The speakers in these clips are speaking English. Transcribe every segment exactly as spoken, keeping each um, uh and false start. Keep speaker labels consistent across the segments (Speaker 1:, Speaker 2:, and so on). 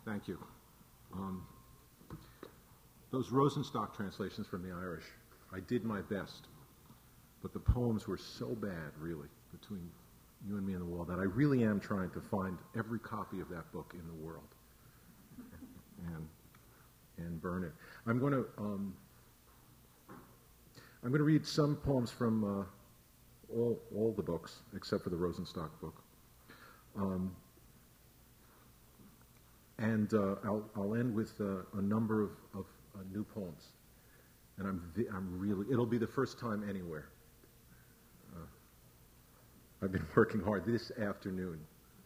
Speaker 1: Thank you. Um, those Rosenstock translations from the Irish, I did my best, but the poems were so bad, really, between You and Me and the Wall, that I really am trying to find every copy of that book in the world and and burn it. I'm going to um, I'm going to read some poems from uh, all all the books except for the Rosenstock book. Um, And uh, I'll, I'll end with uh, a number of, of uh, new poems. And I'm, vi- I'm really, it'll be the first time anywhere. Uh, I've been working hard this afternoon.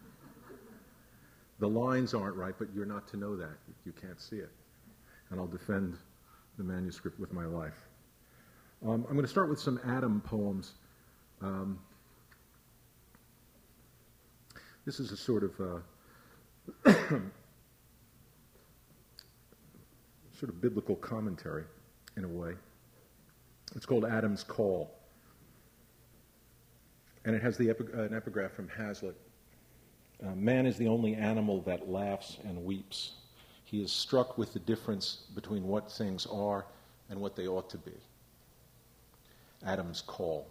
Speaker 1: The lines aren't right, but you're not to know that. You can't see it. And I'll defend the manuscript with my life. Um, I'm going to start with some Adam poems. Um, this is a sort of... Uh, sort of biblical commentary, in a way. It's called Adam's Call. And it has the epi- uh, an epigraph from Hazlitt. Uh, Man is the only animal that laughs and weeps. He is struck with the difference between what things are and what they ought to be. Adam's Call.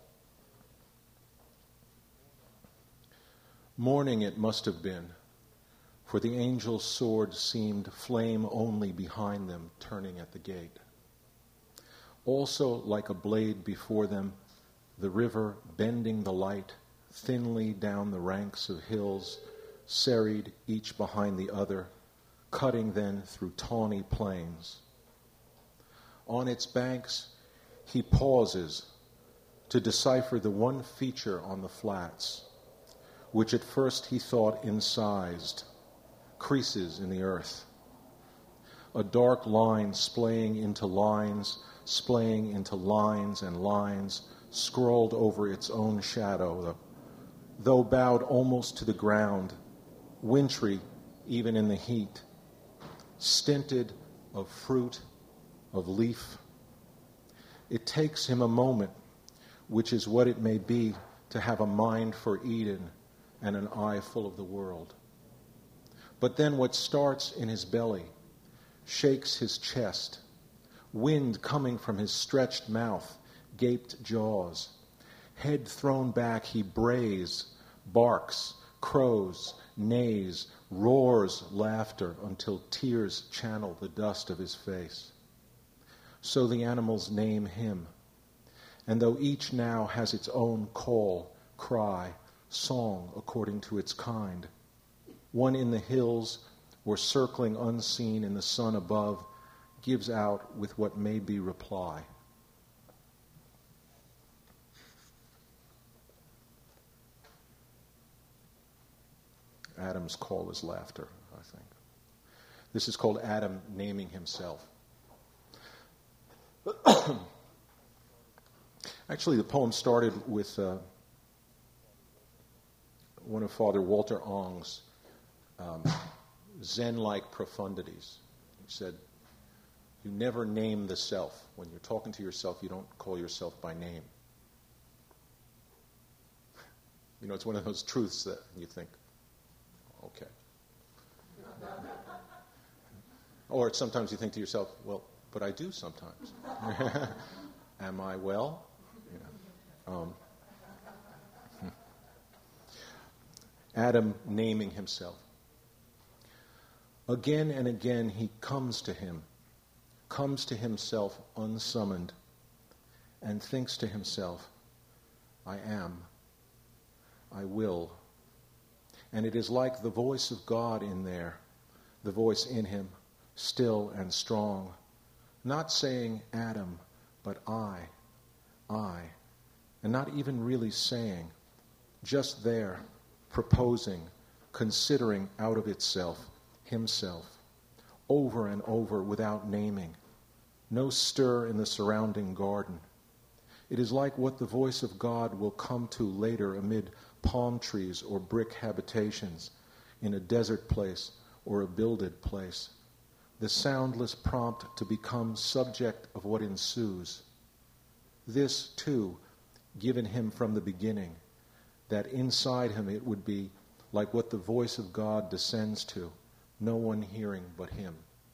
Speaker 1: Morning it must have been, for the angel's sword seemed flame only behind them, turning at the gate. Also, like a blade before them, the river bending the light thinly down the ranks of hills, serried each behind the other, cutting then through tawny plains. On its banks, he pauses to decipher the one feature on the flats, which at first he thought incised, creases in the earth. A dark line splaying into lines, splaying into lines and lines, scrawled over its own shadow, though bowed almost to the ground, wintry even in the heat, stinted of fruit, of leaf. It takes him a moment, which is what it may be to have a mind for Eden and an eye full of the world. But then what starts in his belly shakes his chest, wind coming from his stretched mouth, gaped jaws. Head thrown back, he brays, barks, crows, neighs, roars laughter until tears channel the dust of his face. So the animals name him. And though each now has its own call, cry, song according to its kind, one in the hills or circling unseen in the sun above gives out with what may be reply. Adam's call is laughter, I think. This is called Adam naming himself. Actually, the poem started with uh, one of Father Walter Ong's um, Zen-like profundities. He said, you never name the self. When you're talking to yourself, you don't call yourself by name. You know, it's one of those truths that you think, okay. Or sometimes you think to yourself, well, but I do sometimes. Am I well? Yeah. Um, Adam naming himself. Again and again he comes to him, comes to himself unsummoned, and thinks to himself, I am, I will. And it is like the voice of God in there, the voice in him, still and strong, not saying Adam, but I, I, and not even really saying, just there, proposing, considering out of itself, himself, over and over without naming, no stir in the surrounding garden. It is like what the voice of God will come to later amid palm trees or brick habitations, in a desert place or a builded place, the soundless prompt to become subject of what ensues. This, too, given him from the beginning, that inside him it would be like what the voice of God descends to, no one hearing but him.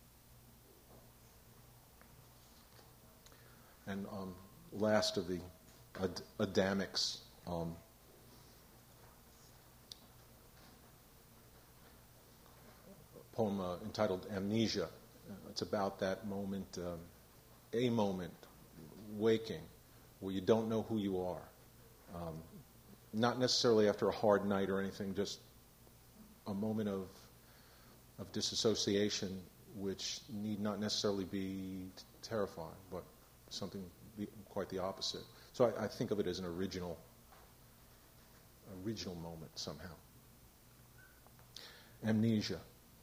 Speaker 1: And um, last of the Ad- Adamics, um, poem uh, entitled Amnesia. Uh, it's about that moment, um, a moment, waking, where you don't know who you are. Um, not necessarily after a hard night or anything, just a moment of of disassociation, which need not necessarily be t- terrifying, but something be quite the opposite. So I, I think of it as an original, original moment somehow. Amnesia.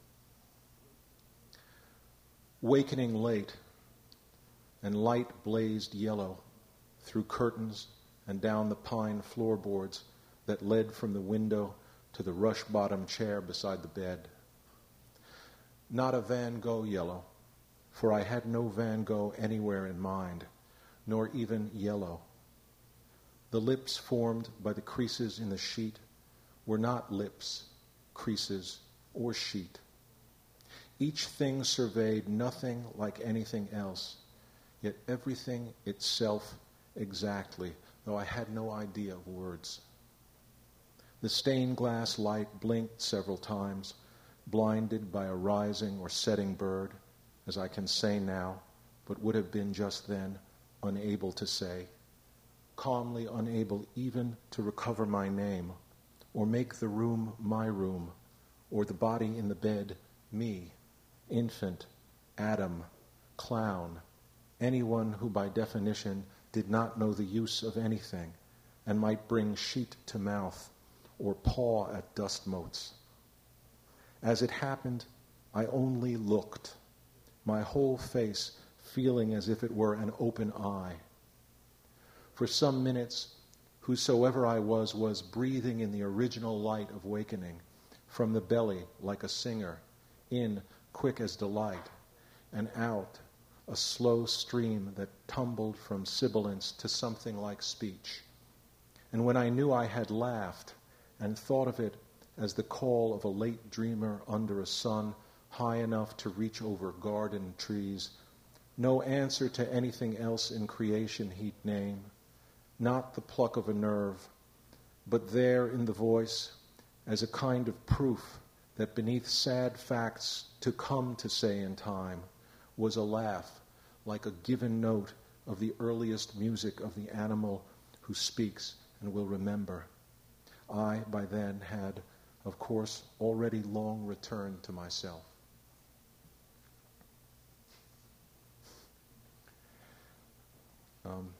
Speaker 1: Wakening late, and light blazed yellow through curtains and down the pine floorboards that led from the window to the rush-bottom chair beside the bed. Not a Van Gogh yellow, for I had no Van Gogh anywhere in mind, nor even yellow. The lips formed by the creases in the sheet were not lips, creases, or sheet. Each thing surveyed nothing like anything else, yet everything itself exactly, though I had no idea of words. The stained glass light blinked several times, blinded by a rising or setting bird, as I can say now, but would have been just then unable to say, calmly unable even to recover my name, or make the room my room, or the body in the bed me, infant, Adam, clown, anyone who by definition did not know the use of anything and might bring sheet to mouth or paw at dust motes. As it happened, I only looked, my whole face feeling as if it were an open eye. For some minutes, whosoever I was was breathing in the original light of wakening, from the belly like a singer, in quick as delight, and out a slow stream that tumbled from sibilance to something like speech. And when I knew I had laughed and thought of it as the call of a late dreamer under a sun high enough to reach over garden trees, no answer to anything else in creation he'd name, not the pluck of a nerve, but there in the voice, as a kind of proof that beneath sad facts to come to say in time, was a laugh like a given note of the earliest music of the animal who speaks and will remember. I, by then, had, of course, already long returned to myself. Um,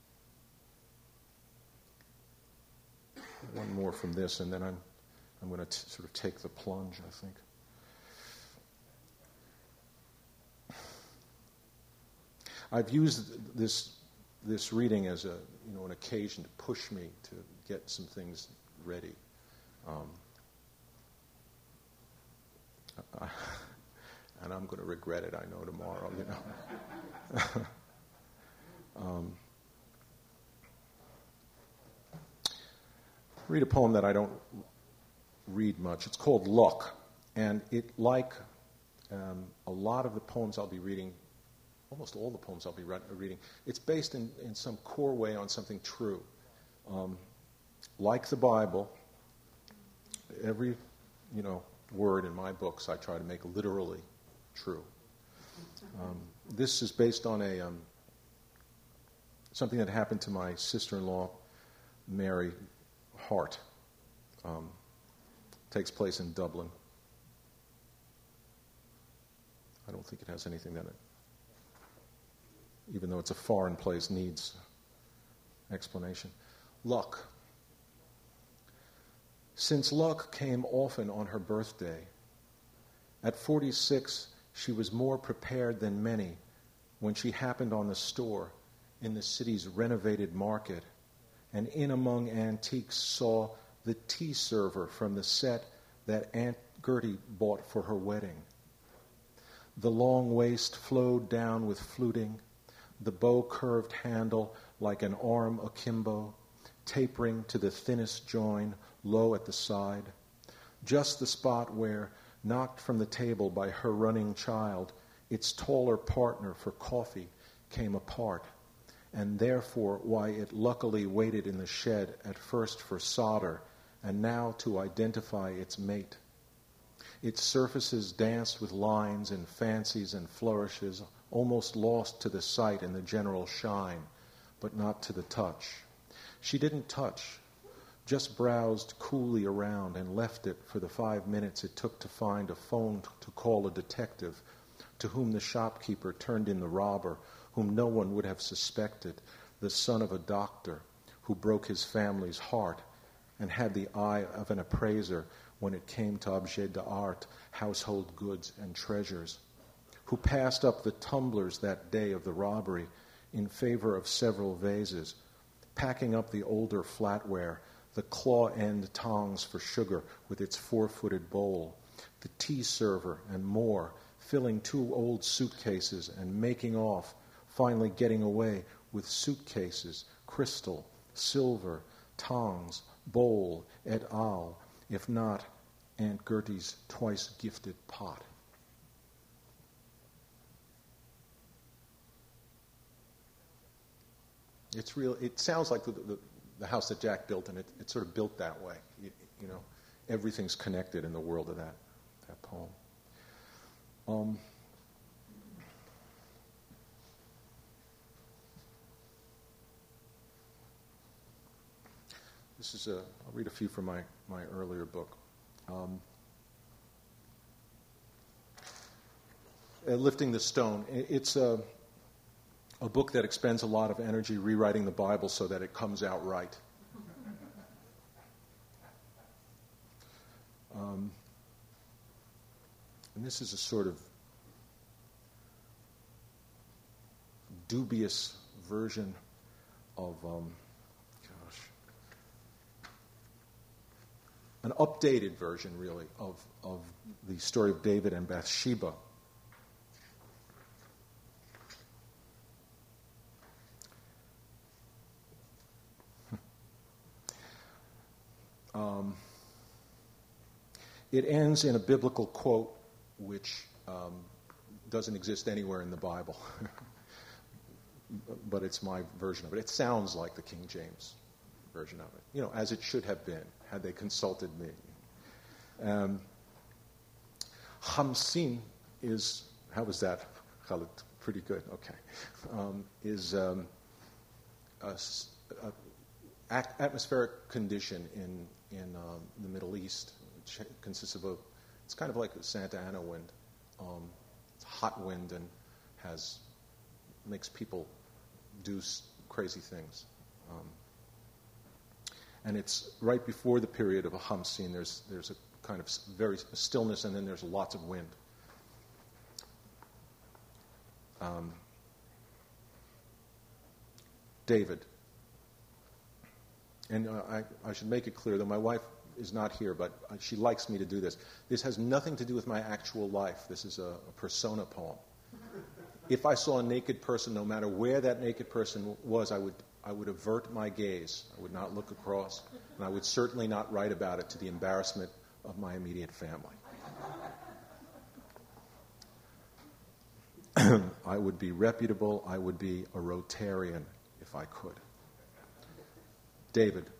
Speaker 1: one more from this, and then I'm, I'm going to t- sort of take the plunge, I think. I've used this this reading as a you know an occasion to push me to get some things ready. Um, I, and I'm going to regret it, I know, tomorrow, you know. um, read a poem that I don't read much. It's called Luck. And it, like um, a lot of the poems I'll be reading, almost all the poems I'll be re- reading, it's based in, in some core way on something true. Um, like the Bible, every, you know, word in my books I try to make literally true. Um, this is based on a um, something that happened to my sister-in-law, Mary Hart. Um, takes place in Dublin. I don't think it has anything that it, even though it's a foreign place, needs explanation. Luck. Since luck came often on her birthday, at forty-six she was more prepared than many when she happened on the store in the city's renovated market and in among antiques saw the tea server from the set that Aunt Gertie bought for her wedding. The long waist flowed down with fluting, the bow-curved handle like an arm akimbo, tapering to the thinnest join, low at the side, just the spot where knocked from the table by her running child, its taller partner for coffee came apart, and therefore why it luckily waited in the shed at first for solder and now to identify its mate. Its surfaces danced with lines and fancies and flourishes, almost lost to the sight in the general shine, but not to the touch. She didn't touch, just browsed coolly around and left it for the five minutes it took to find a phone to call a detective, to whom the shopkeeper turned in the robber, whom no one would have suspected, the son of a doctor who broke his family's heart and had the eye of an appraiser when it came to objets d'art, household goods and treasures, who passed up the tumblers that day of the robbery in favor of several vases, packing up the older flatware, the claw-end tongs for sugar with its four-footed bowl, the tea server and more, filling two old suitcases and making off, finally getting away with suitcases, crystal, silver, tongs, bowl, et al., if not Aunt Gertie's twice-gifted pot. It's real. It sounds like the, the, the house that Jack built, and it, it's sort of built that way. You, you know, everything's connected in the world of that, that poem. Um, this is a. I'll read a few from my, my earlier book. Um, uh, Lifting the Stone. It's a, a book that expends a lot of energy rewriting the Bible so that it comes out right. Um, and this is a sort of dubious version of, um, gosh, an updated version, really, of, of the story of David and Bathsheba. Um, it ends in a biblical quote which um, doesn't exist anywhere in the Bible, but it's my version of it. It sounds like the King James version of it, you know, as it should have been had they consulted me. Um, Hamsin is, how was that, Khalid? Pretty good, okay. Um, is um, a, a atmospheric condition in in um, the Middle East, which consists of a, it's kind of like a Santa Ana wind. Um, it's hot wind and has, makes people do crazy things. Um, and it's right before the period of a Hamsin. There's there's a kind of very stillness, and then there's lots of wind. Um, David. And uh, I, I should make it clear that my wife is not here, but uh, she likes me to do this. This has nothing to do with my actual life. This is a, a persona poem. If I saw a naked person, no matter where that naked person was, I would I would avert my gaze. I would not look across, and I would certainly not write about it to the embarrassment of my immediate family. I would be reputable. I would be a Rotarian if I could. David.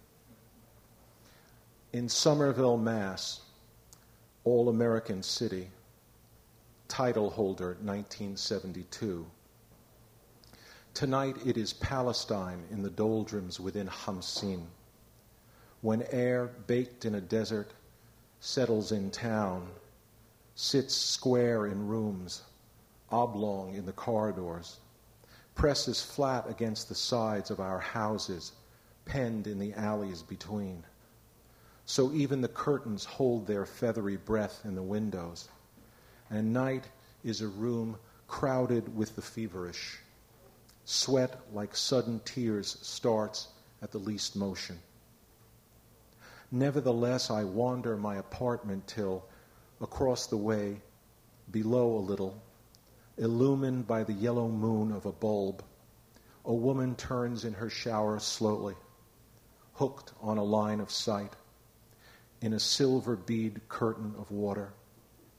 Speaker 1: In Somerville, Mass., All-American City, title holder nineteen seventy-two. Tonight it is Palestine in the doldrums within Hamsin, when air baked in a desert settles in town, sits square in rooms, oblong in the corridors, presses flat against the sides of our houses, penned in the alleys between. So even the curtains hold their feathery breath in the windows, and night is a room crowded with the feverish. Sweat like sudden tears starts at the least motion. Nevertheless, I wander my apartment till, across the way, below a little, illumined by the yellow moon of a bulb, a woman turns in her shower slowly, hooked on a line of sight, in a silver bead curtain of water,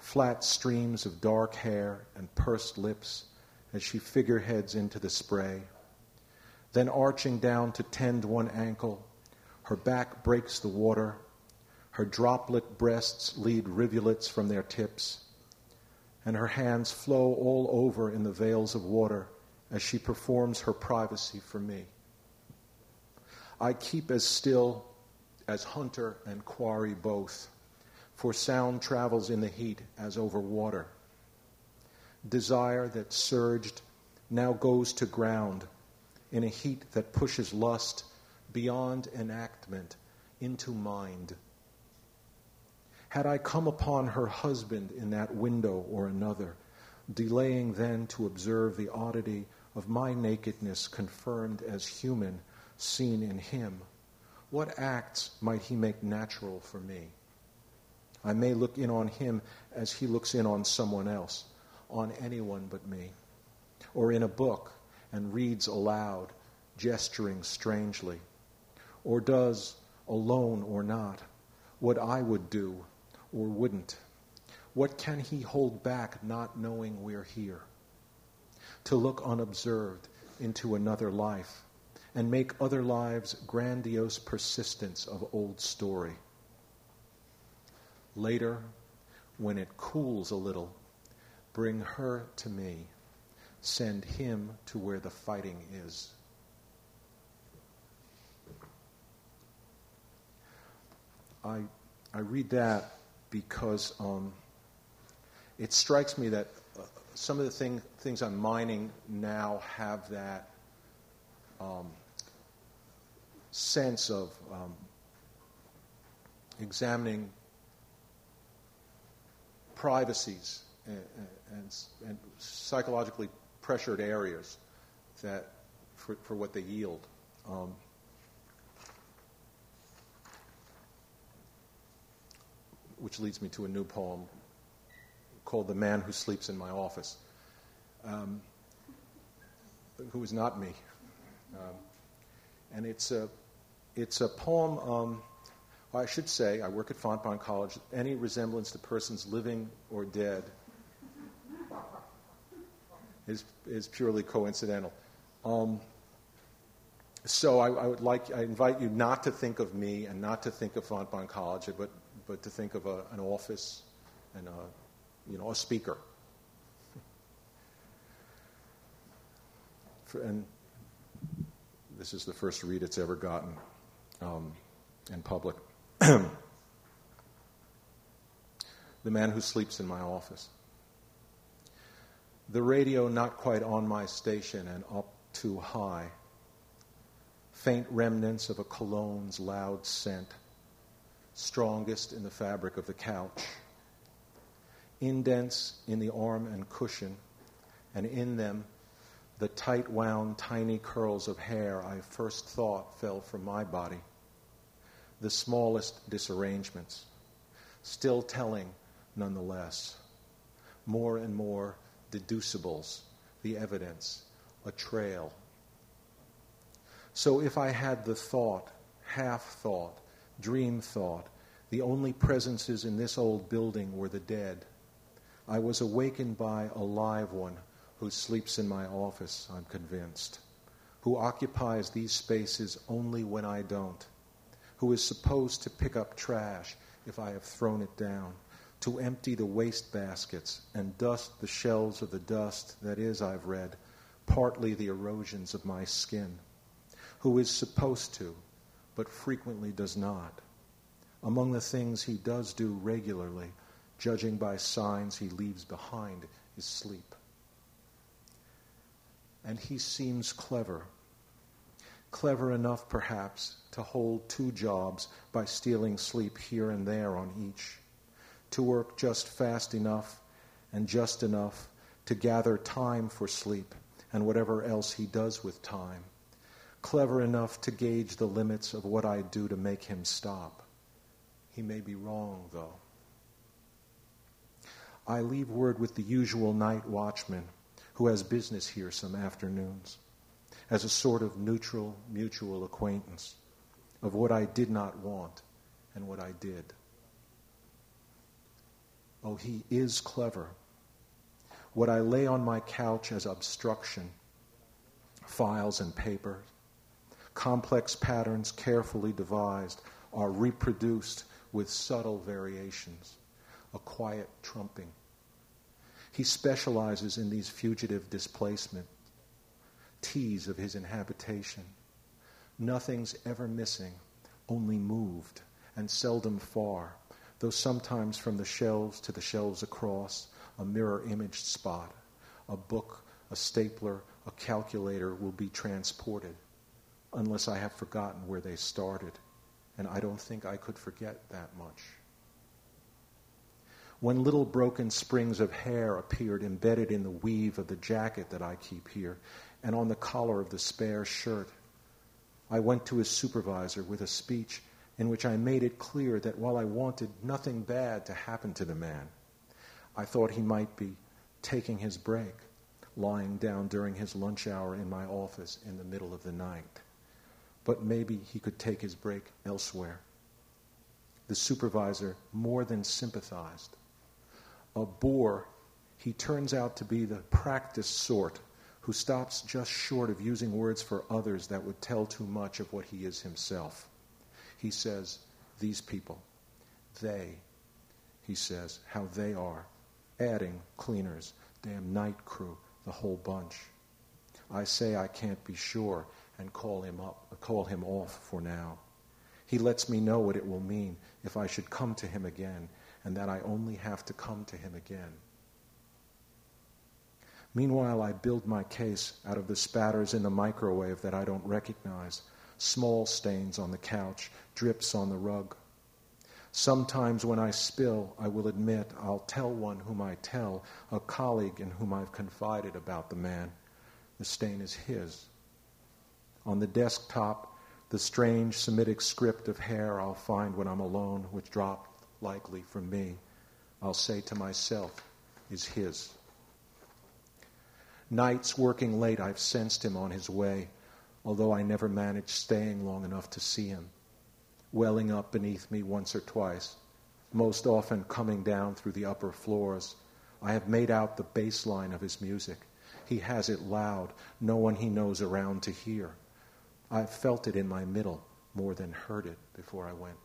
Speaker 1: flat streams of dark hair and pursed lips as she figureheads into the spray. Then arching down to tend one ankle, her back breaks the water, her droplet breasts lead rivulets from their tips, and her hands flow all over in the veils of water as she performs her privacy for me. I keep as still as hunter and quarry both, for sound travels in the heat as over water. Desire that surged now goes to ground in a heat that pushes lust beyond enactment into mind. Had I come upon her husband in that window or another, delaying then to observe the oddity of my nakedness confirmed as human, seen in him, what acts might he make natural for me? I may look in on him as he looks in on someone else, on anyone but me, or in a book and reads aloud, gesturing strangely, or does, alone or not, what I would do or wouldn't. What can he hold back not knowing we're here? To look unobserved into another life and make other lives grandiose persistence of old story. Later, when it cools a little, bring her to me. Send him to where the fighting is. I I read that because um, it strikes me that uh, some of the thing, things I'm mining now have that um, sense of um, examining privacies and, and, and psychologically pressured areas that for, for what they yield. Um, which leads me to a new poem called The Man Who Sleeps in My Office, um, who is not me. Um, and it's a, it's a poem, um, I should say, I work at Fontbonne College. Any resemblance to persons living or dead is, is purely coincidental. Um, so I, I would like, I invite you not to think of me and not to think of Fontbonne College, but but to think of a, an office and a, you know, a speaker. For, and this is the first read it's ever gotten um, in public. The Man Who Sleeps in My Office. The radio not quite on my station and up too high. Faint remnants of a cologne's loud scent. Strongest in the fabric of the couch. Indents in the arm and cushion, and in them the tight-wound tiny curls of hair I first thought fell from my body. The smallest disarrangements, still telling nonetheless. More and more deducibles, the evidence, a trail. So if I had the thought, half-thought, dream thought, the only presences in this old building were the dead, I was awakened by a live one who sleeps in my office, I'm convinced, who occupies these spaces only when I don't, who is supposed to pick up trash if I have thrown it down, to empty the waste baskets and dust the shelves of the dust that is, I've read, partly the erosions of my skin, who is supposed to, but frequently does not. Among the things he does do regularly, judging by signs he leaves behind, is sleep. And he seems clever. Clever enough, perhaps, to hold two jobs by stealing sleep here and there on each. To work just fast enough and just enough to gather time for sleep and whatever else he does with time. Clever enough to gauge the limits of what I do to make him stop. He may be wrong, though. I leave word with the usual night watchman who has business here some afternoons, as a sort of neutral, mutual acquaintance of what I did not want and what I did. Oh, he is clever. What I lay on my couch as obstruction, files and papers, complex patterns carefully devised, are reproduced with subtle variations, a quiet trumping. He specializes in these fugitive displacement, teas of his inhabitation. Nothing's ever missing, only moved, and seldom far, though sometimes from the shelves to the shelves across, a mirror-imaged spot, a book, a stapler, a calculator will be transported, unless I have forgotten where they started, and I don't think I could forget that much. When little broken springs of hair appeared embedded in the weave of the jacket that I keep here, and on the collar of the spare shirt, I went to his supervisor with a speech in which I made it clear that while I wanted nothing bad to happen to the man, I thought he might be taking his break, lying down during his lunch hour in my office in the middle of the night. But maybe he could take his break elsewhere. The supervisor more than sympathized. A bore, he turns out to be the practiced sort who stops just short of using words for others that would tell too much of what he is himself. He says, these people, they, he says, how they are, adding cleaners, damn night crew, the whole bunch. I say I can't be sure and call him up, call him off for now. He lets me know what it will mean if I should come to him again, and that I only have to come to him again. Meanwhile, I build my case out of the spatters in the microwave that I don't recognize, small stains on the couch, drips on the rug. Sometimes when I spill, I will admit I'll tell one whom I tell, a colleague in whom I've confided about the man. The stain is his. On the desktop, the strange Semitic script of hair I'll find when I'm alone, which dropped likely from me, I'll say to myself, is his. Nights working late, I've sensed him on his way, although I never managed staying long enough to see him, welling up beneath me once or twice, most often coming down through the upper floors. I have made out the bass line of his music. He has it loud, no one he knows around to hear. I've felt it in my middle more than heard it before I went.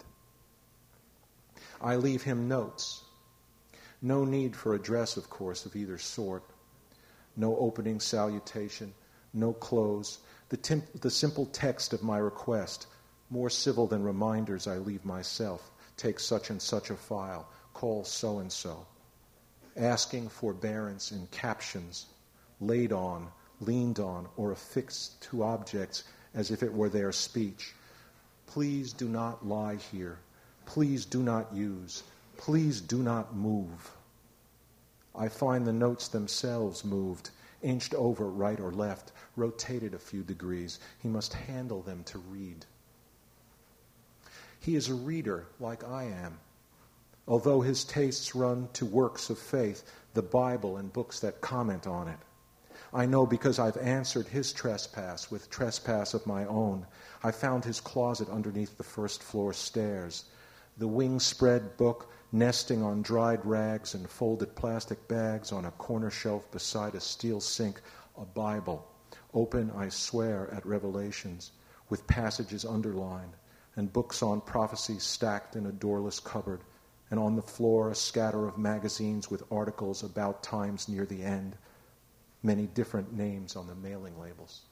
Speaker 1: I leave him notes. No need for address, of course, of either sort. No opening salutation, no close. The, tim- the simple text of my request, more civil than reminders I leave myself. Take such and such a file, call so-and-so. Asking forbearance in captions, laid on, leaned on, or affixed to objects as if it were their speech. Please do not lie here. Please do not use. Please do not move. I find the notes themselves moved, inched over right or left, rotated a few degrees. He must handle them to read. He is a reader like I am, although his tastes run to works of faith, the Bible and books that comment on it. I know because I've answered his trespass with trespass of my own. I found his closet underneath the first floor stairs. The wing-spread book nesting on dried rags and folded plastic bags on a corner shelf beside a steel sink, a Bible, open, I swear, at Revelations, with passages underlined, and books on prophecy stacked in a doorless cupboard, and on the floor a scatter of magazines with articles about times near the end, many different names on the mailing labels.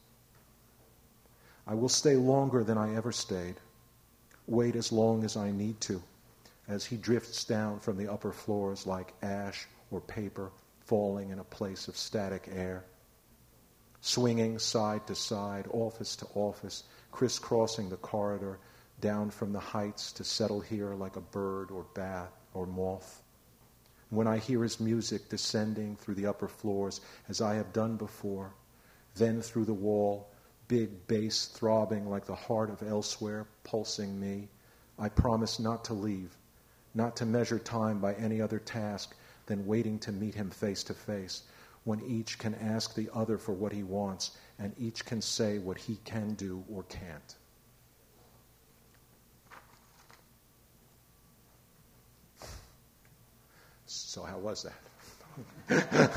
Speaker 1: I will stay longer than I ever stayed, wait as long as I need to, as he drifts down from the upper floors like ash or paper falling in a place of static air, swinging side to side, office to office, crisscrossing the corridor, down from the heights to settle here like a bird or bat or moth. When I hear his music descending through the upper floors, as I have done before, then through the wall, big bass throbbing like the heart of elsewhere, pulsing me, I promise not to leave, not to measure time by any other task than waiting to meet him face to face, when each can ask the other for what he wants, and each can say what he can do or can't. So how was that?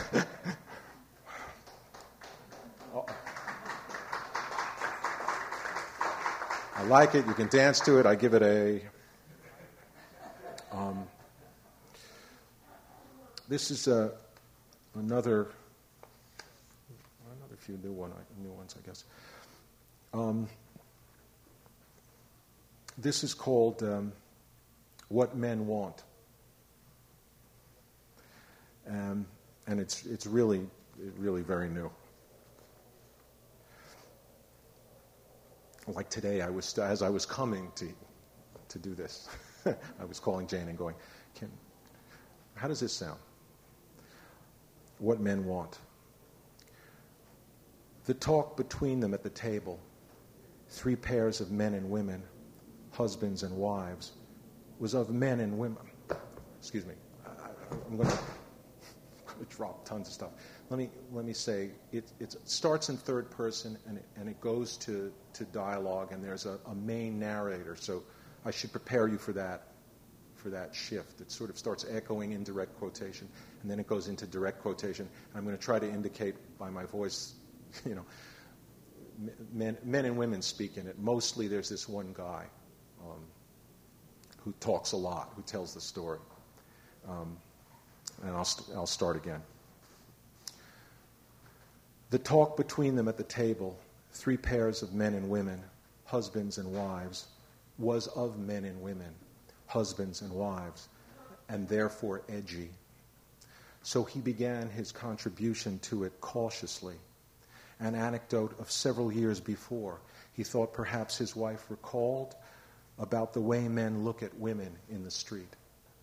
Speaker 1: Oh. I like it. You can dance to it. I give it a... Um, this is a, another... Another few new, one, new ones, I guess. Um, this is called um, What Men Want. Um, and it's it's really, really very new. Like today, I was as I was coming to to do this, I was calling Jane and going, "Can how does this sound? What men want." The talk between them at the table, three pairs of men and women, husbands and wives, was of men and women. Excuse me, I, I'm going to drop tons of stuff. Let me let me say it, it starts in third person and it, and it goes to, to dialogue, and there's a, a main narrator. So I should prepare you for that for that shift. It sort of starts echoing in direct quotation, and then it goes into direct quotation. And I'm going to try to indicate by my voice, you know, men men and women speak in it. Mostly there's this one guy um, who talks a lot, who tells the story. Um, And I'll, st- I'll start again. The talk between them at the table, three pairs of men and women, husbands and wives, was of men and women, husbands and wives, and therefore edgy. So he began his contribution to it cautiously, an anecdote of several years before. He thought perhaps his wife recalled about the way men look at women in the street.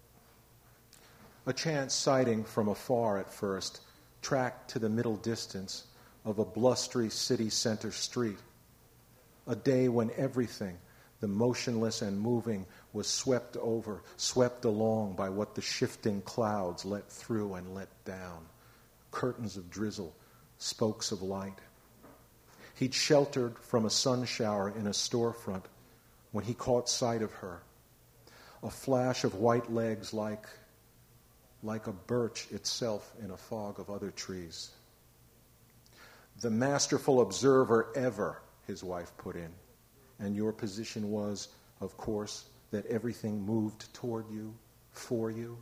Speaker 1: A chance sighting from afar at first, tracked to the middle distance of a blustery city center street. A day when everything, the motionless and moving, was swept over, swept along by what the shifting clouds let through and let down. Curtains of drizzle, spokes of light. He'd sheltered from a sun shower in a storefront when he caught sight of her. A flash of white legs like... like a birch itself in a fog of other trees. The masterful observer ever, his wife put in, and your position was, of course, that everything moved toward you, for you.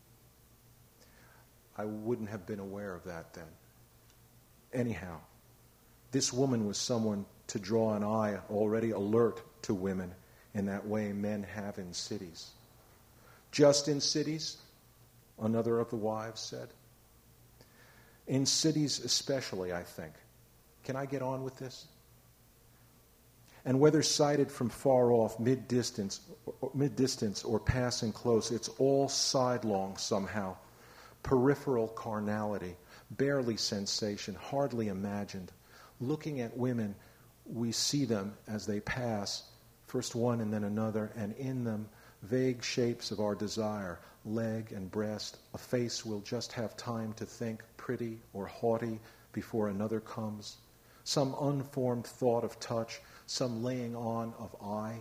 Speaker 1: I wouldn't have been aware of that then. Anyhow, this woman was someone to draw an eye already alert to women in that way men have in cities. Just in cities? Another of the wives said. In cities especially, I think. Can I get on with this? And whether sighted from far off, mid-distance, mid-distance or passing close, it's all sidelong somehow. Peripheral carnality, barely sensation, hardly imagined. Looking at women, we see them as they pass, first one and then another, and in them, vague shapes of our desire, leg and breast, a face we'll just have time to think pretty or haughty before another comes, some unformed thought of touch, some laying on of eye.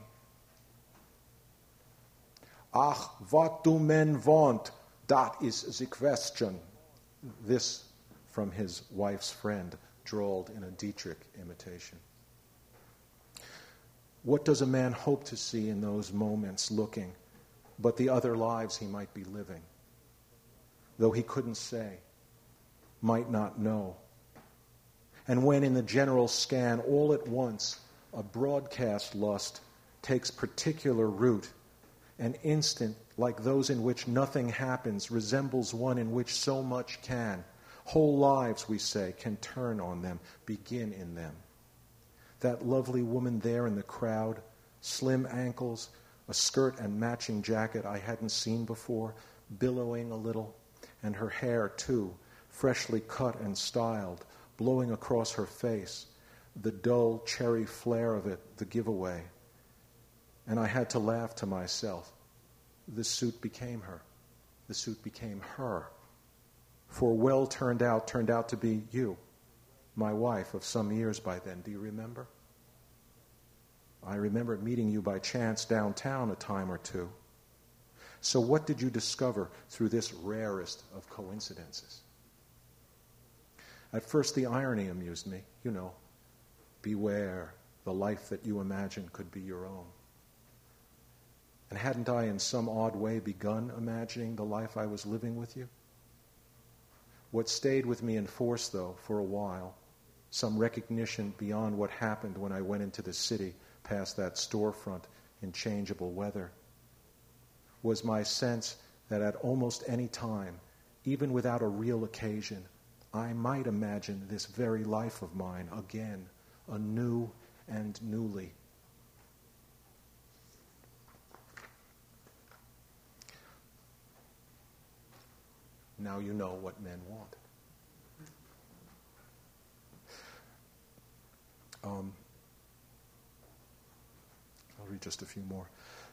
Speaker 1: Ach, wat du men want, dat is the question. This from his wife's friend, drawled in a Dietrich imitation. What does a man hope to see in those moments looking, but the other lives he might be living? Though he couldn't say, might not know. And when in the general scan, all at once, a broadcast lust takes particular root, an instant like those in which nothing happens resembles one in which so much can. Whole lives, we say, can turn on them, begin in them. That lovely woman there in the crowd, slim ankles, a skirt and matching jacket I hadn't seen before, billowing a little, and her hair, too, freshly cut and styled, blowing across her face, the dull cherry flare of it, the giveaway. And I had to laugh to myself. The suit became her. The suit became her. For well turned out, turned out to be you, my wife of some years by then. Do you remember? I remember meeting you by chance downtown a time or two. So what did you discover through this rarest of coincidences? At first the irony amused me, you know, beware, the life that you imagine could be your own. And hadn't I in some odd way begun imagining the life I was living with you? What stayed with me in force, though, for a while, some recognition beyond what happened when I went into the city past that storefront in changeable weather, was my sense that at almost any time, even without a real occasion, I might imagine this very life of mine again, anew and newly. Now you know what men want. Um, I'll read just a few more.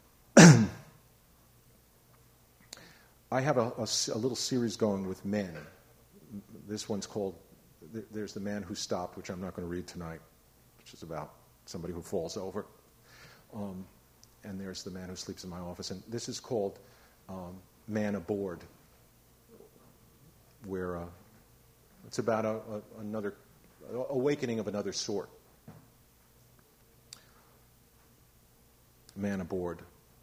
Speaker 1: I have a, a, a little series going with men. This one's called, there's The Man Who Stopped, which I'm not going to read tonight, which is about somebody who falls over. Um, and there's The Man Who Sleeps in My Office. And this is called um, Man Aboard, where uh, it's about a, a, another a, awakening of another sort. Man aboard.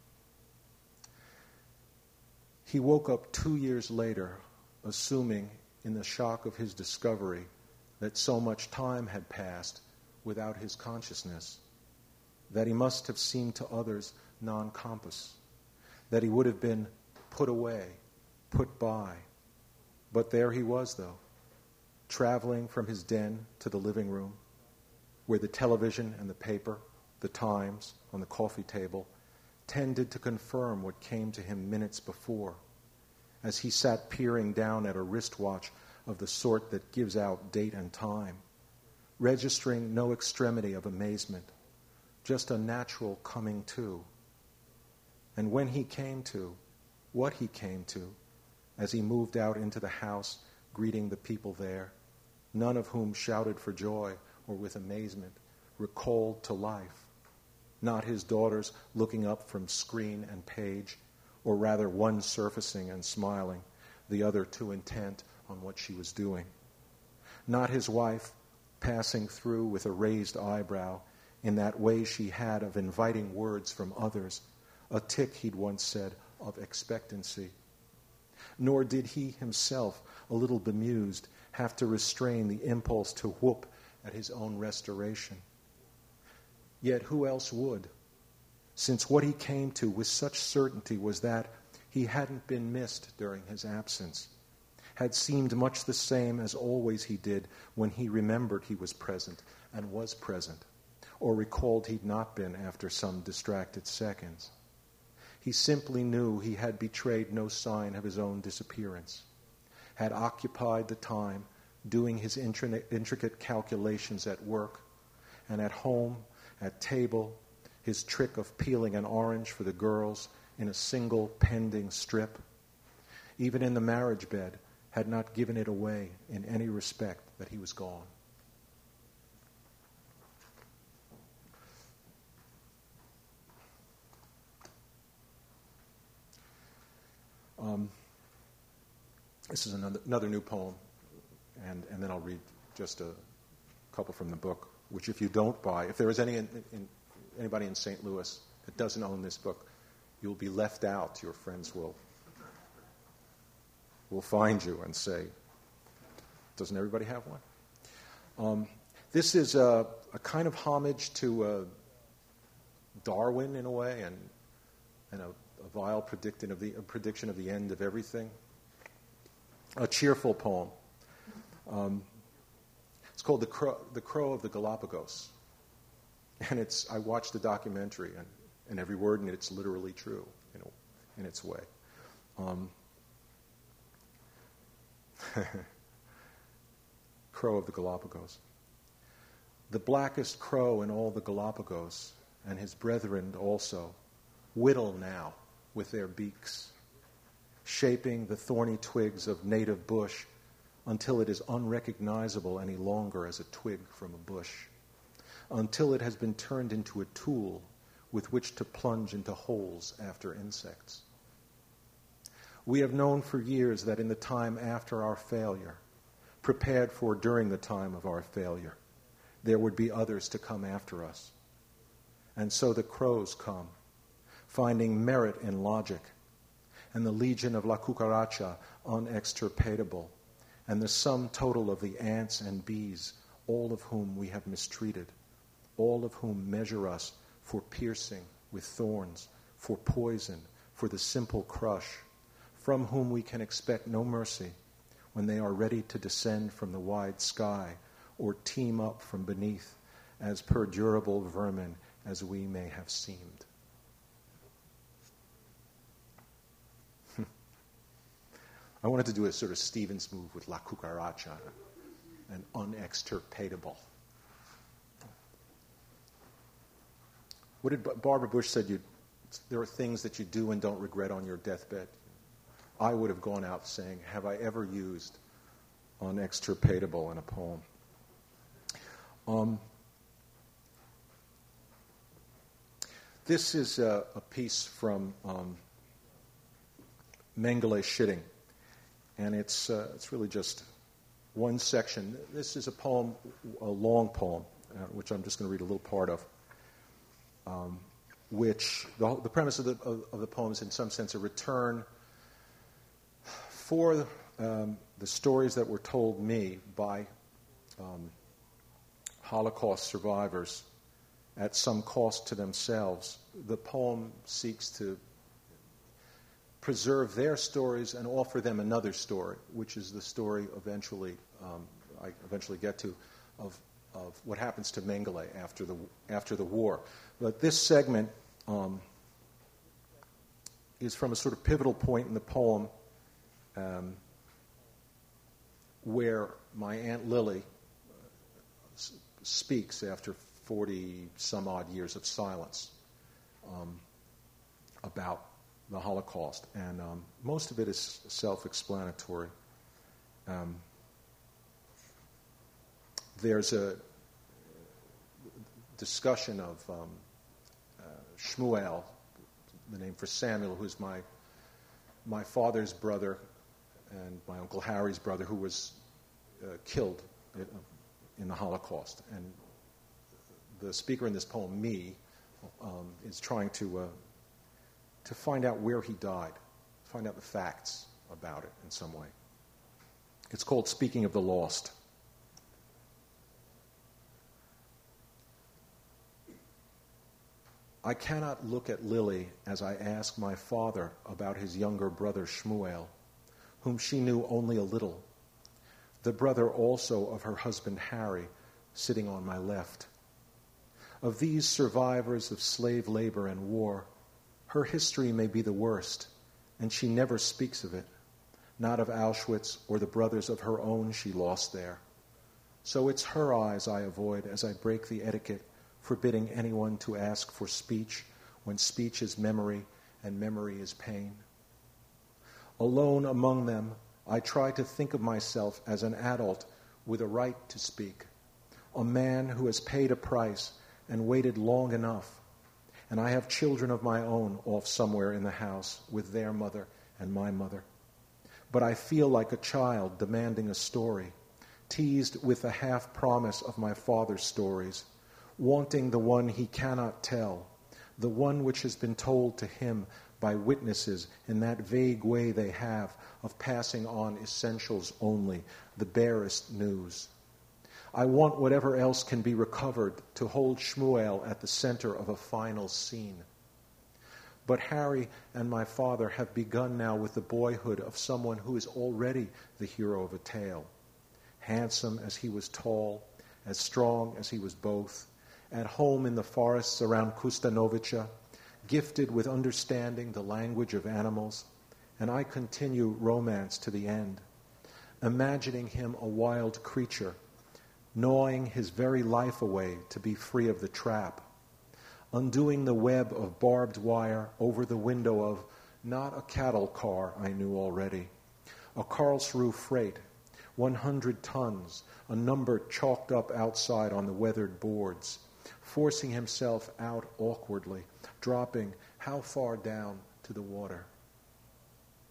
Speaker 1: He woke up two years later, assuming in the shock of his discovery that so much time had passed without his consciousness, that he must have seemed to others non-compass, that he would have been put away, put by. But there he was, though, traveling from his den to the living room, where the television and the paper, the Times, on the coffee table, tended to confirm what came to him minutes before, as he sat peering down at a wristwatch of the sort that gives out date and time, registering no extremity of amazement, just a natural coming to. And when he came to, what he came to, as he moved out into the house, greeting the people there, none of whom shouted for joy or with amazement, recalled to life, not his daughters looking up from screen and page, or rather one surfacing and smiling, the other too intent on what she was doing. Not his wife passing through with a raised eyebrow in that way she had of inviting words from others, a tick, he'd once said, of expectancy. Nor did he himself, a little bemused, have to restrain the impulse to whoop at his own restoration. Yet who else would? Since what he came to with such certainty was that he hadn't been missed during his absence, had seemed much the same as always he did when he remembered he was present and was present, or recalled he'd not been after some distracted seconds. He simply knew he had betrayed no sign of his own disappearance, had occupied the time doing his intricate calculations at work, and at home, at table, his trick of peeling an orange for the girls in a single pending strip, even in the marriage bed, had not given it away in any respect that he was gone. Um, this is another, another new poem, and, and then I'll read just a couple from the book, which if you don't buy, if there is any in, in, anybody in Saint Louis that doesn't own this book, you'll be left out. Your friends will, will find you and say, doesn't everybody have one? Um, this is a, a kind of homage to uh, Darwin in a way, and, and a a vile prediction of the a prediction of the end of everything. A cheerful poem. Um, it's called the Crow, the Crow of the Galapagos, and it's. I watched the documentary, and, and every word in it, it's literally true, you know, in its way. Um, Crow of the Galapagos. The blackest crow in all the Galapagos, and his brethren also, whittle now with their beaks, shaping the thorny twigs of native bush until it is unrecognizable any longer as a twig from a bush, until it has been turned into a tool with which to plunge into holes after insects. We have known for years that in the time after our failure, prepared for during the time of our failure, there would be others to come after us. And so the crows come, finding merit in logic, and the legion of La Cucaracha unextirpatable, and the sum total of the ants and bees, all of whom we have mistreated, all of whom measure us for piercing with thorns, for poison, for the simple crush, from whom we can expect no mercy when they are ready to descend from the wide sky or team up from beneath, as perdurable vermin as we may have seemed. I wanted to do a sort of Stevens move with La Cucaracha, and unextirpatable. What did Barbara Bush said? You, there are things that you do and don't regret on your deathbed. I would have gone out saying, have I ever used unextirpatable in a poem? Um, this is a, a piece from um, Mengele Schitting, and it's uh, it's really just one section. This is a poem, a long poem, uh, which I'm just going to read a little part of. Um, which the, the premise of the of, of the poem is, in some sense, a return for um, the stories that were told me by um, Holocaust survivors at some cost to themselves. The poem seeks to preserve their stories and offer them another story, which is the story eventually um, I eventually get to of of what happens to Mengele after the after the war. But this segment um, is from a sort of pivotal point in the poem um, where my Aunt Lily s- speaks after forty some odd years of silence um, about the Holocaust, and um, most of it is self-explanatory. Um, there's a discussion of um, uh, Shmuel, the name for Samuel, who's my my father's brother and my Uncle Harry's brother, who was uh, killed in, in the Holocaust. And the speaker in this poem, me, um, is trying to uh, to find out where he died, find out the facts about it in some way. It's called Speaking of the Lost. I cannot look at Lily as I ask my father about his younger brother Shmuel, whom she knew only a little, the brother also of her husband Harry, sitting on my left. Of these survivors of slave labor and war, her history may be the worst, and she never speaks of it, not of Auschwitz or the brothers of her own she lost there. So it's her eyes I avoid as I break the etiquette, forbidding anyone to ask for speech when speech is memory and memory is pain. Alone among them, I try to think of myself as an adult with a right to speak, a man who has paid a price and waited long enough, and I have children of my own off somewhere in the house with their mother and my mother. But I feel like a child demanding a story, teased with the half-promise of my father's stories, wanting the one he cannot tell, the one which has been told to him by witnesses in that vague way they have of passing on essentials only, the barest news. I want whatever else can be recovered to hold Shmuel at the center of a final scene. But Harry and my father have begun now with the boyhood of someone who is already the hero of a tale, handsome as he was tall, as strong as he was both, at home in the forests around Kustanovica, gifted with understanding the language of animals, and I continue romance to the end, imagining him a wild creature, gnawing his very life away to be free of the trap, undoing the web of barbed wire over the window of not a cattle car I knew already, a Karlsruhe freight, one hundred tons, a number chalked up outside on the weathered boards, forcing himself out awkwardly, dropping how far down to the water.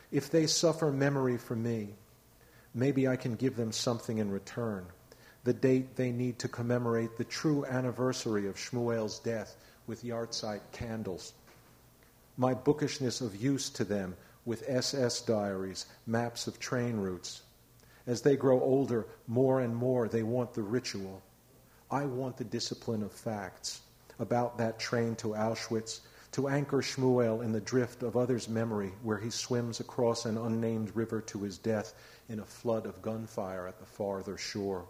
Speaker 1: If they suffer memory for me, maybe I can give them something in return, the date they need to commemorate the true anniversary of Shmuel's death with yahrzeit candles. My bookishness of use to them with S S diaries, maps of train routes. As they grow older, more and more they want the ritual. I want the discipline of facts about that train to Auschwitz, to anchor Shmuel in the drift of others' memory where he swims across an unnamed river to his death in a flood of gunfire at the farther shore.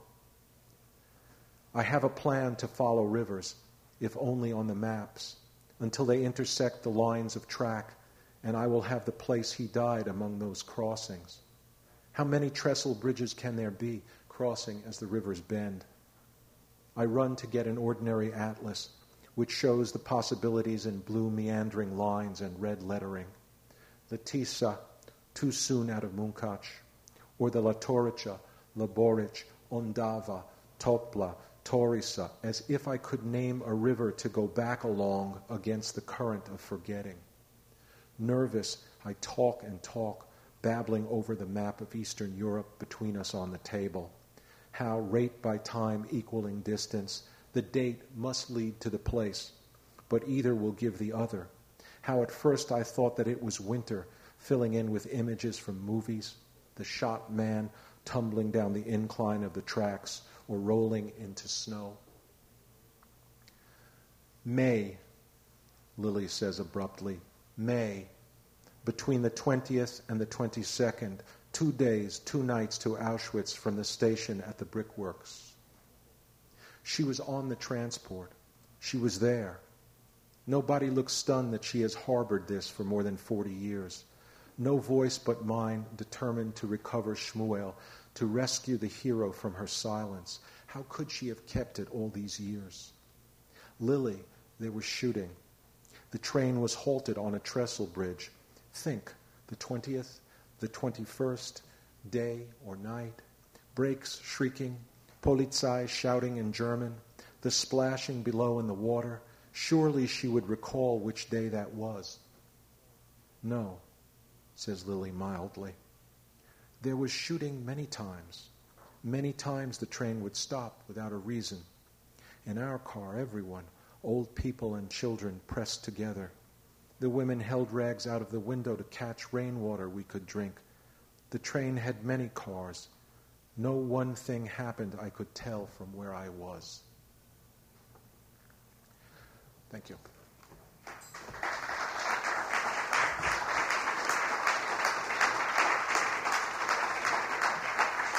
Speaker 1: I have a plan to follow rivers, if only on the maps, until they intersect the lines of track, and I will have the place he died among those crossings. How many trestle bridges can there be crossing as the rivers bend? I run to get an ordinary atlas, which shows the possibilities in blue meandering lines and red lettering. The Tisa, too soon out of Munkac, or the Latorica, Laboric, Ondava, Topla, Torisa, as if I could name a river to go back along against the current of forgetting. Nervous, I talk and talk, babbling over the map of Eastern Europe between us on the table. How, rate by time equaling distance, the date must lead to the place, but either will give the other. How at first I thought that it was winter, filling in with images from movies, the shot man tumbling down the incline of the tracks or rolling into snow. May, Lily says abruptly, May, between the twentieth and the twenty-second, two days, two nights to Auschwitz from the station at the brickworks. She was on the transport. She was there. Nobody looks stunned that she has harbored this for more than forty years. No voice but mine determined to recover Shmuel, to rescue the hero from her silence. How could she have kept it all these years? Lily, they were shooting. The train was halted on a trestle bridge. Think, the twentieth, the twenty-first, day or night, brakes shrieking, Polizei shouting in German, the splashing below in the water. Surely she would recall which day that was. No, says Lily mildly. There was shooting many times. Many times the train would stop without a reason. In our car, everyone, old people and children pressed together. The women held rags out of the window to catch rainwater we could drink. The train had many cars. No one thing happened I could tell from where I was. Thank you.